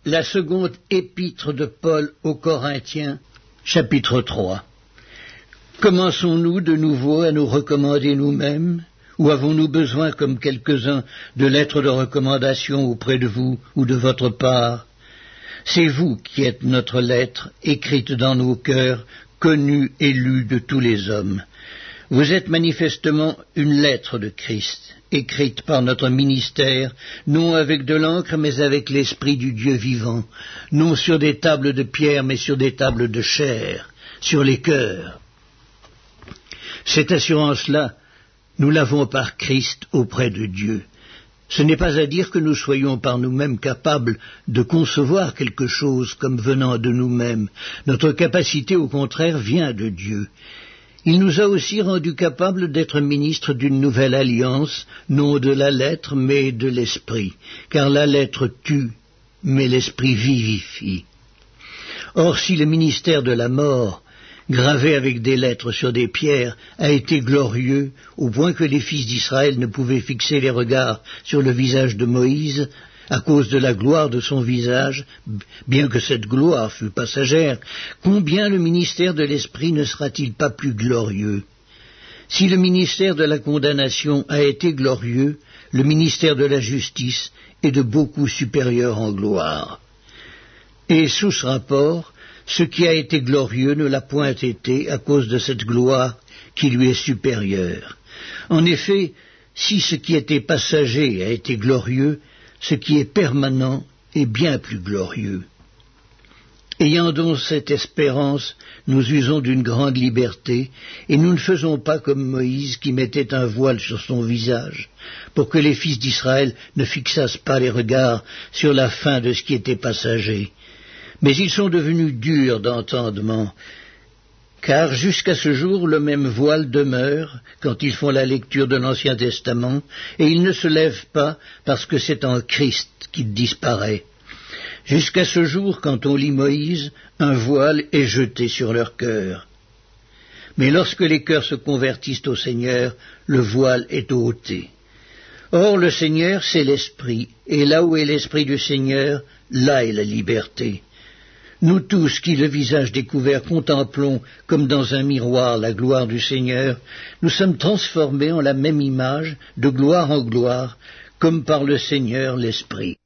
La seconde épître de Paul aux Corinthiens, chapitre 3. Commençons-nous de nouveau à nous recommander nous-mêmes, ou avons-nous besoin, comme quelques-uns, de lettres de recommandation auprès de vous ou de votre part? C'est vous qui êtes notre lettre, écrite dans nos cœurs, connue et lue de tous les hommes. Vous êtes manifestement une lettre de Christ, écrite par notre ministère, non avec de l'encre, mais avec l'Esprit du Dieu vivant, non sur des tables de pierre, mais sur des tables de chair, sur les cœurs. Cette assurance-là, nous l'avons par Christ auprès de Dieu. Ce n'est pas à dire que nous soyons par nous-mêmes capables de concevoir quelque chose comme venant de nous-mêmes. Notre capacité, au contraire, vient de Dieu. Il nous a aussi rendus capables d'être ministres d'une nouvelle alliance, non de la lettre, mais de l'esprit, car la lettre tue, mais l'esprit vivifie. Or, si le ministère de la mort, gravé avec des lettres sur des pierres, a été glorieux, au point que les fils d'Israël ne pouvaient fixer les regards sur le visage de Moïse, à cause de la gloire de son visage, bien que cette gloire fût passagère, combien le ministère de l'Esprit ne sera-t-il pas plus glorieux? Si le ministère de la condamnation a été glorieux, le ministère de la justice est de beaucoup supérieur en gloire. Et sous ce rapport, ce qui a été glorieux ne l'a point été à cause de cette gloire qui lui est supérieure. En effet, si ce qui était passager a été glorieux, ce qui est permanent est bien plus glorieux. Ayant donc cette espérance, nous usons d'une grande liberté, et nous ne faisons pas comme Moïse qui mettait un voile sur son visage, pour que les fils d'Israël ne fixassent pas les regards sur la fin de ce qui était passager. Mais ils sont devenus durs d'entendement, car jusqu'à ce jour le même voile demeure quand ils font la lecture de l'Ancien Testament, et il ne se lève pas parce que c'est en Christ qu'il disparaît. Jusqu'à ce jour, quand on lit Moïse, un voile est jeté sur leur cœur. Mais lorsque les cœurs se convertissent au Seigneur, le voile est ôté. Or le Seigneur, c'est l'Esprit, et là où est l'Esprit du Seigneur, là est la liberté. Nous tous qui, le visage découvert, contemplons comme dans un miroir la gloire du Seigneur, nous sommes transformés en la même image, de gloire en gloire, comme par le Seigneur l'Esprit.